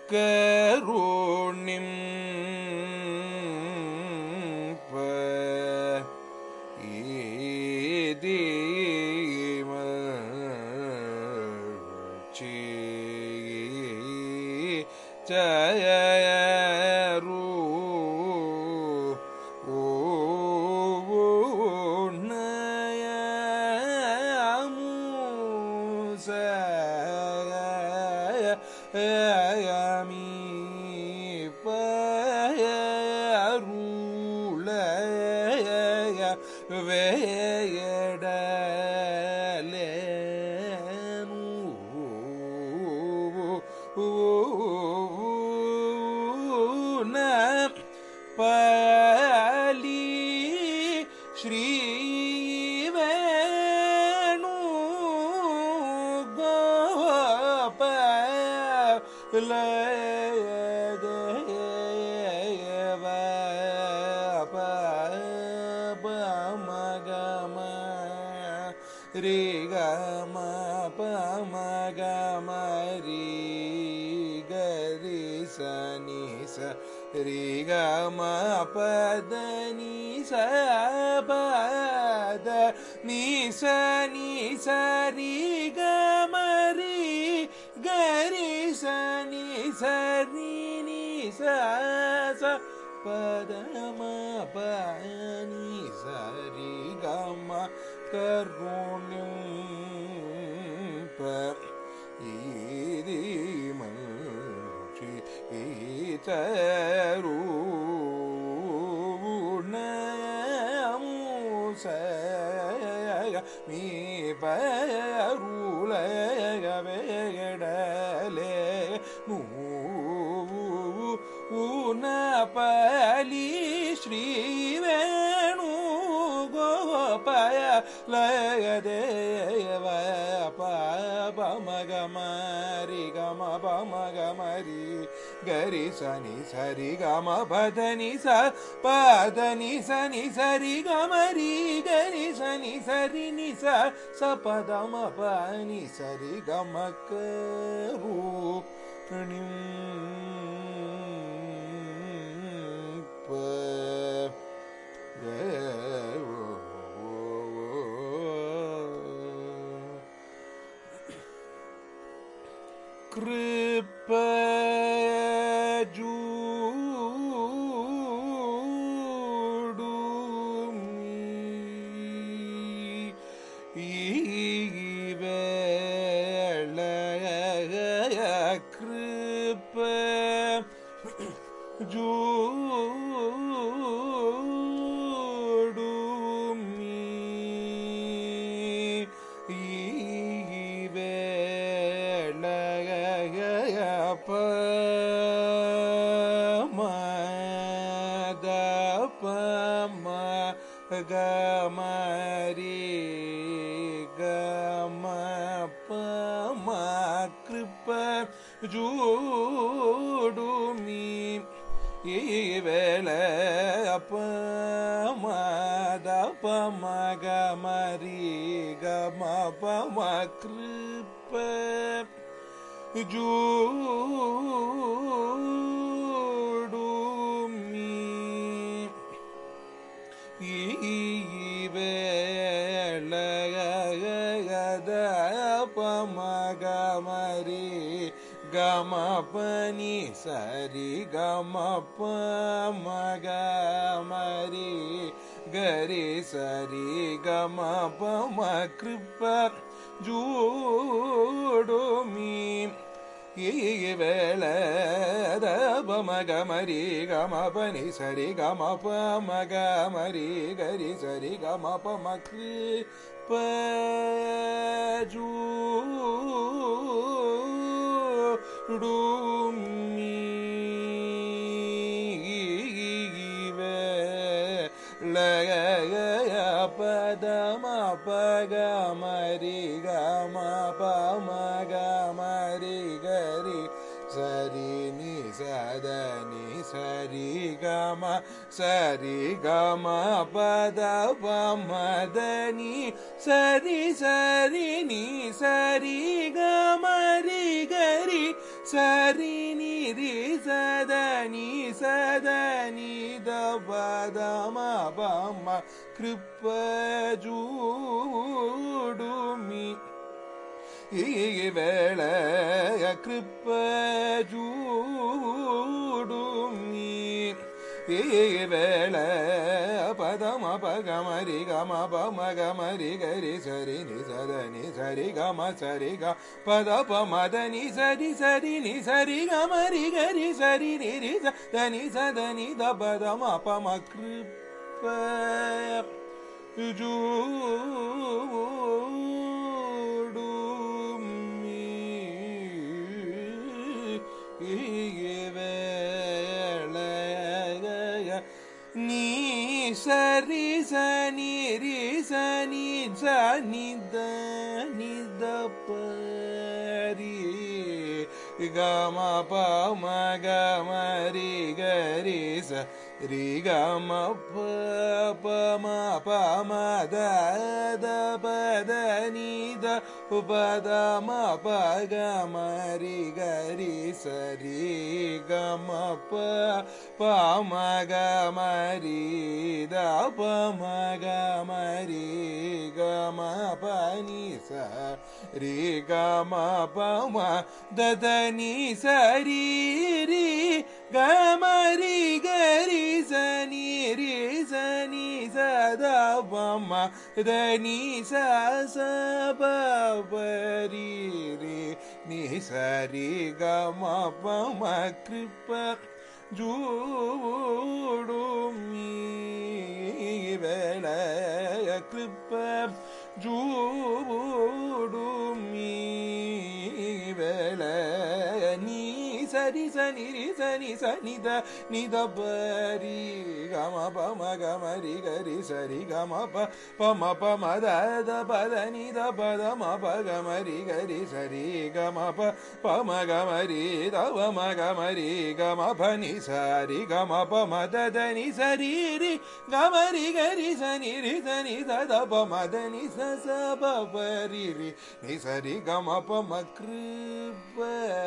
கருணிம் ஜயரு yummy பருளய வேயடலேனு பலி ஸ்ரீ வேணு கோபல ரி கம பம கம ரி கரி சனி ச ரி கம பத நி ச பத நி ச நி ச ரி கம ரி கரி சனி ச ரி நி ச ச பத ம ப நி ச ரி கம கருணிம் பதி மி தரு மீ பருளய வேடலே பலி ஸ்ரீ வேணு கோபய லய தேவ பமகமரி கம பமகமரி கரி சனி சரி கம பதனி ச பதனி சனி சரி கமரி கரி சனி சரி நி ச பதம பனி சரி கமக்கரூணிம் கமரி கம பம கிருப ஜூடுமி வேல பமத பம கமரி கம பம கிருப ஜூடுமி வேலகத பமகமரி கம பனி சரி கம பமகமரி கரி சரி கம பம கிருப ஜூடுமி வேல பமகமரி கம பனி சரி கம பமகமரி கரி சரி கம பம கிருப ஜூடுமி வேல பதம பகமரி கம பமகமரி கரி சரி நி சதனி சரி கம பத பமதனி சரி சரி நி சரி கமரி கரி சரி நி ri sa da ni da pa da ma pa ma kripa judumi ಈ ವೇಳೆಯ ಕೃಪ ಜೂಡುಮಿ ಈ ವೇಳೆ ಪದಮ ಪಗಮರಿ ಗಮ ಪಮ ಗಮರಿ ಗರಿ ಸರಿ ನಿ ಸರಿ ಗಮ ಸರಿ ಗ ಪದ ಪಮದ ನಿ ಸರಿ ಸರಿ ಗಮರಿ ಗರಿ ಸರಿ ನಿ ಧನಿ ದ ಪದಮ ಪಮ ಕೃಪ ಜೂ ni sari sani ri sani sani da pari gama pa ma gama ri gari sa ri gama pa ma da pa da ni da pa da ma pa gama ri gari sa ri gama pa ma gama ri da pa ma gama ri gama pa ni sa ri gama pa ma da da ni sa ri ri gama ri gari sa ni sa da pa ma da ni sa pa pa ri ri ni sa ri gama pa ma kripa judumi velaya kripa judumi velaya ni sari sani da ni da pari gama pa ma gama ri gari sari gama pa ma da pa da ni da pa da ma pa gama ri gari sari gama pa ma gama ri da pa ma gama ri gama pa ni sari gama pa ma da da ni sari ri gama ri gari sani da da pa ma da ni sa pa pa ri ni sari gama pa ma kripa